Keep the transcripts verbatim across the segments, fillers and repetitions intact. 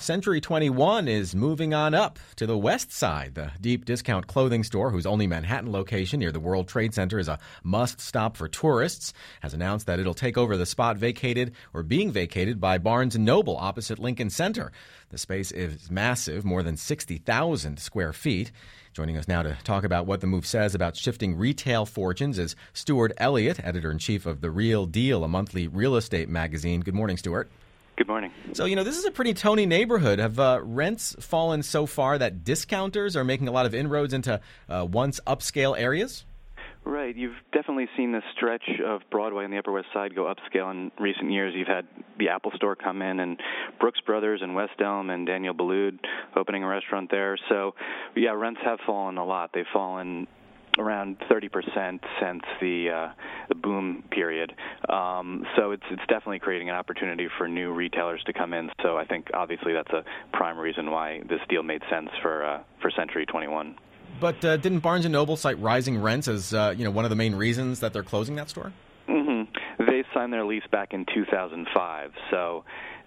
Century twenty-one is moving on up to the west side. The deep discount clothing store, whose only Manhattan location near the World Trade Center is a must-stop for tourists, has announced that it'll take over the spot vacated or being vacated by Barnes and Noble opposite Lincoln Center. The space is massive, more than sixty thousand square feet. Joining us now to talk about what the move says about shifting retail fortunes is Stuart Elliott, editor-in-chief of The Real Deal, a monthly real estate magazine. Good morning, Stuart. Good morning. So, you know, this is a pretty Tony neighborhood. Have uh, rents fallen so far that discounters are making a lot of inroads into uh, once upscale areas? Right. You've definitely seen this stretch of Broadway and the Upper West Side go upscale in recent years. You've had the Apple Store come in, and Brooks Brothers and West Elm and Daniel Boulud opening a restaurant there. So, yeah, rents have fallen a lot. They've fallen around thirty percent since the uh, the boom period. Um, so it's it's definitely creating an opportunity for new retailers to come in. So I think obviously that's a prime reason why this deal made sense for uh, for Century twenty-one. But uh, didn't Barnes and Noble cite rising rents as uh, you know one of the main reasons that they're closing that store? Mm-hmm. They signed their lease back in two thousand five, so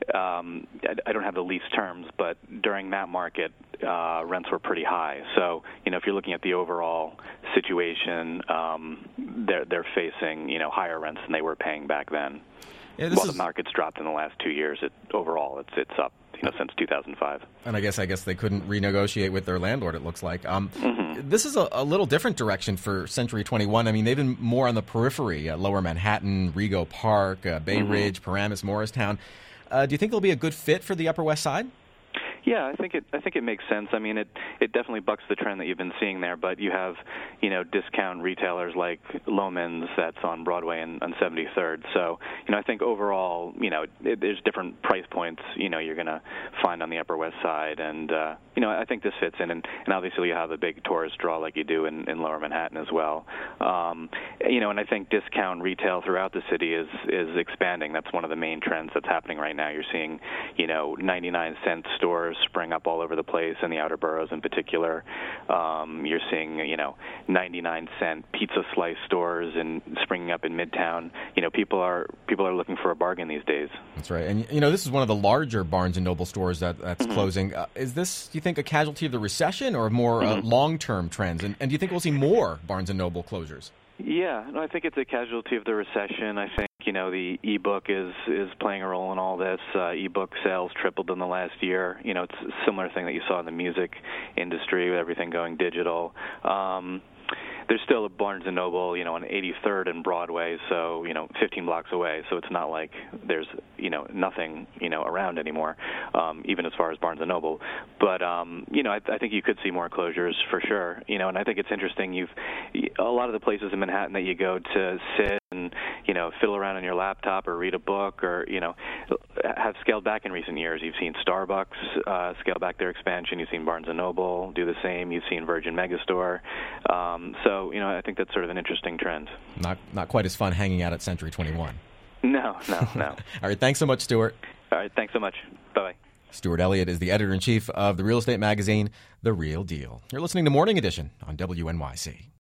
um, I don't have the lease terms, but during that market, uh, rents were pretty high. So you know, if you're looking at the overall situation, um, they're they're facing you know higher rents than they were paying back then. Yeah, this While is... the market's dropped in the last two years, it overall it's it's up. You know, since two thousand five. And I guess I guess they couldn't renegotiate with their landlord, it looks like. Um, mm-hmm. This is a, a little different direction for Century twenty-one. I mean, they've been more on the periphery, uh, Lower Manhattan, Rego Park, uh, Bay mm-hmm. Ridge, Paramus, Morristown. Uh, do you think they'll be a good fit for the Upper West Side? Yeah, I think it. I think it makes sense. I mean, it it definitely bucks the trend that you've been seeing there. But you have, you know, discount retailers like Loehmann's that's on Broadway and on seventy-third. So, you know, I think overall, you know, it, there's different price points. You know, you're going to find on the Upper West Side, and uh, you know, I think this fits in. And, and obviously, you have a big tourist draw like you do in, in Lower Manhattan as well. Um, you know, and I think discount retail throughout the city is is expanding. That's one of the main trends that's happening right now. You're seeing, you know, ninety-nine cent stores spring up all over the place in the outer boroughs in particular. Um, you're seeing, you know, ninety-nine cent pizza slice stores and springing up in Midtown. You know, people are people are looking for a bargain these days. That's right. And, you know, this is one of the larger Barnes and Noble stores that, that's mm-hmm. closing. Uh, is this, do you think, a casualty of the recession or more mm-hmm. uh, long-term trends? And, and do you think we'll see more Barnes and Noble closures? Yeah, no, I think it's a casualty of the recession. I think, you know, the e-book is, is playing a role in all this. Uh, e-book sales tripled in the last year. You know, it's a similar thing that you saw in the music industry with everything going digital. Um, there's still a Barnes and Noble, you know, on eighty-third and Broadway, so, you know, fifteen blocks away. So it's not like there's, you know, nothing, you know, around anymore, um, even as far as Barnes and Noble. But, um, you know, I, I think you could see more closures for sure. You know, and I think it's interesting. You've a lot of the places in Manhattan that you go to sit and, you know, fiddle around on your laptop or read a book or, you know, have scaled back in recent years. You've seen Starbucks uh, scale back their expansion. You've seen Barnes and Noble do the same. You've seen Virgin Megastore. Um, so, you know, I think that's sort of an interesting trend. Not not quite as fun hanging out at Century twenty-one. No, no, no. All right, thanks so much, Stuart. All right, thanks so much. Bye-bye. Stuart Elliott is the editor-in-chief of the real estate magazine, The Real Deal. You're listening to Morning Edition on W N Y C.